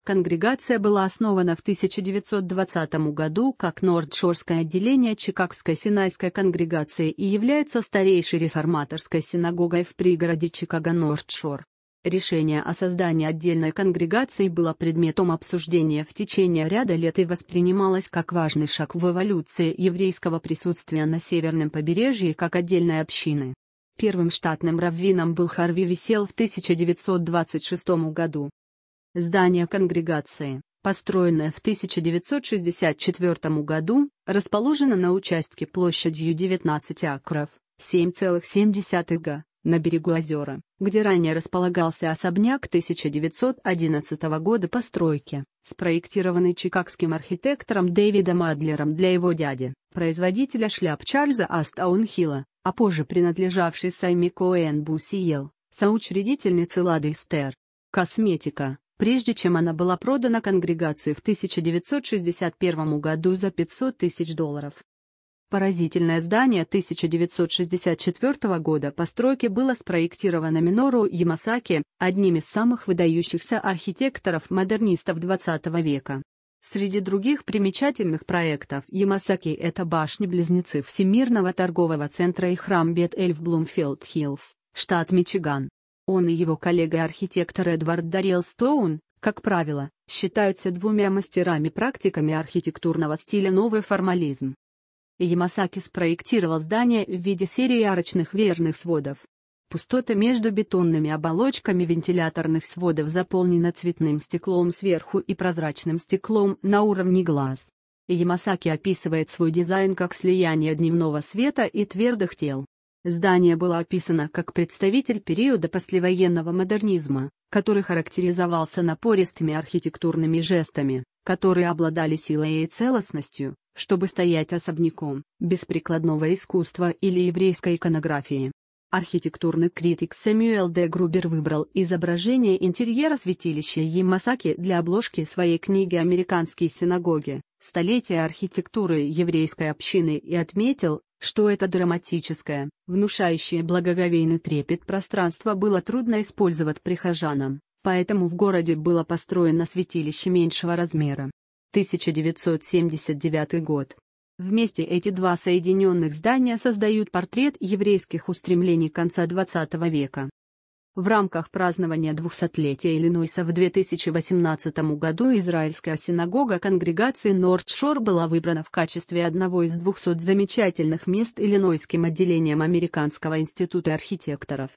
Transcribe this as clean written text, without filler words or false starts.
Конгрегация была основана в 1920 году как Нордшорское отделение Чикагской Синайской конгрегации и является старейшей реформаторской синагогой в пригороде Чикаго-Нордшор. Решение о создании отдельной конгрегации было предметом обсуждения в течение ряда лет и воспринималось как важный шаг в эволюции еврейского присутствия на северном побережье как отдельной общины. Первым штатным раввином был Харви Висел в 1926 году. Здание конгрегации, построенное в 1964 году, расположено на участке площадью 19 акров, 7,7 га, на берегу озера, где ранее располагался особняк 1911 года постройки, спроектированный чикагским архитектором Дэвидом Адлером для его дяди, производителя шляп Чарльза Астаунхилла, а позже принадлежавший Саймми Коэн Бусиел, соучредительнице Лады Эстер. Косметика, прежде чем она была продана конгрегации в 1961 году за $500 тысяч. Поразительное здание 1964 года постройки было спроектировано Минору Ямасаки, одним из самых выдающихся архитекторов-модернистов XX века. Среди других примечательных проектов Ямасаки — это башни-близнецы Всемирного торгового центра и храм Бет-Эль в Блумфилд-Хиллз, штат Мичиган. Он и его коллега-архитектор Эдвард Даррелл Стоун, как правило, считаются двумя мастерами-практиками архитектурного стиля новый формализм. Ямасаки спроектировал здание в виде серии арочных веерных сводов. Пустота между бетонными оболочками вентиляторных сводов заполнена цветным стеклом сверху и прозрачным стеклом на уровне глаз. Ямасаки описывает свой дизайн как слияние дневного света и твердых тел. Здание было описано как представитель периода послевоенного модернизма, который характеризовался напористыми архитектурными жестами, которые обладали силой и целостностью, чтобы стоять особняком, без прикладного искусства или еврейской иконографии. Архитектурный критик Сэмюэл Д. Грубер выбрал изображение интерьера святилища Ямасаки для обложки своей книги «Американские синагоги. Столетие архитектуры еврейской общины» и отметил, что это драматическое, внушающее благоговейный трепет пространство было трудно использовать прихожанам, поэтому в городе было построено святилище меньшего размера. 1979 год. Вместе эти два соединенных здания создают портрет еврейских устремлений конца XX века. В рамках празднования 200-летия Иллинойса в 2018 году израильская синагога конгрегации Нордшор была выбрана в качестве одного из 200 замечательных мест Иллинойским отделением Американского института архитекторов.